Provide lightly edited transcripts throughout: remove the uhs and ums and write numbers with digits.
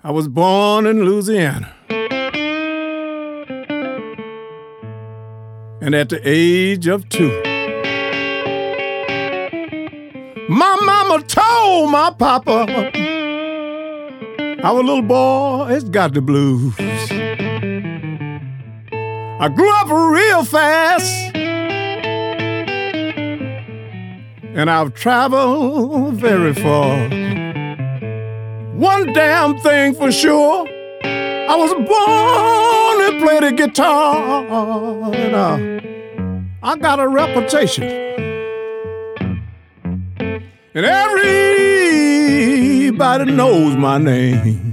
I was born in Louisiana. And at the age of 2, my mama told my papa, our little boy has got the blues. I grew up real fast, and I've traveled very far. One damn thing for sure, I was born to play the guitar, and I got a reputation, and everybody knows my name.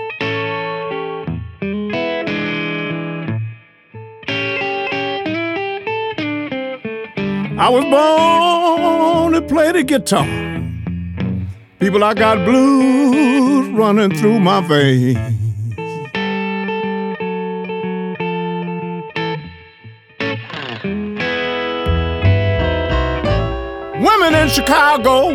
I was born to play the guitar. People, I got blues running through my veins. Women in Chicago,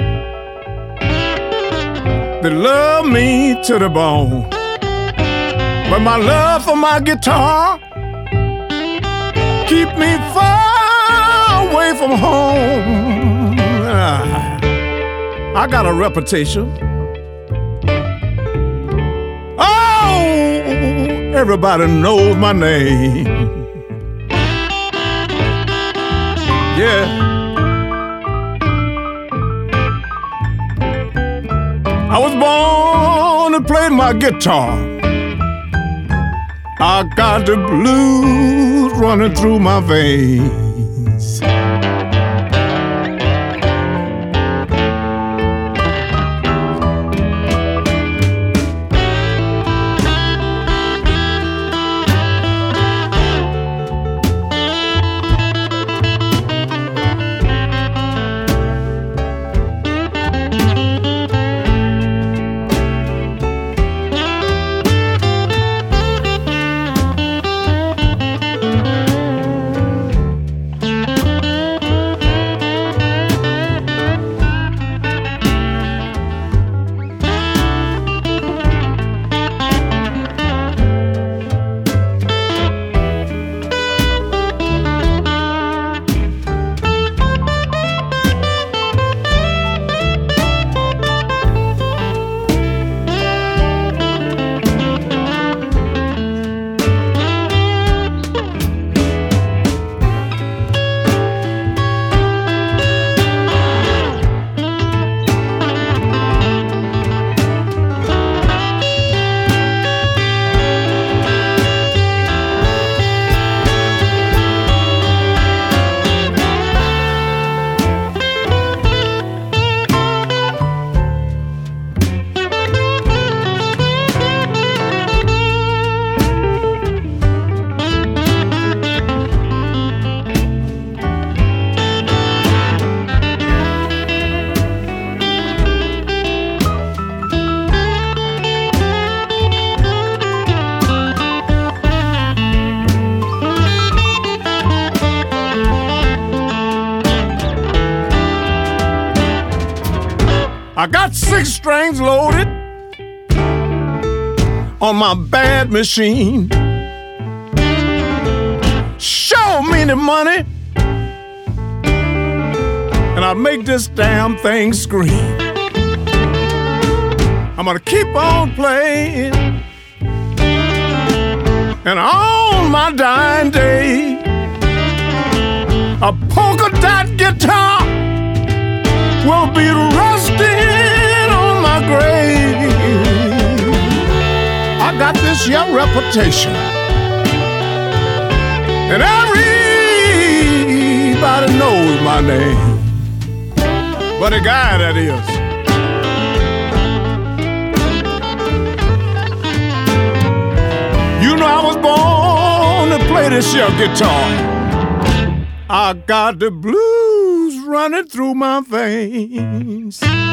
they love me to the bone. But my love for my guitar keep me far away from home. I got a reputation. Oh, everybody knows my name. Yeah. I was born to play my guitar. I got the blues running through my veins. I got 6 strings loaded on my bad machine. Show me the money, and I'll make this damn thing scream. I'm gonna keep on playing, and on my dying day, a polka dot guitar will be rusting on my grave. I got this young reputation, and everybody knows my name. But the guy that is, you know I was born to play this young guitar. I got the blues running through my veins.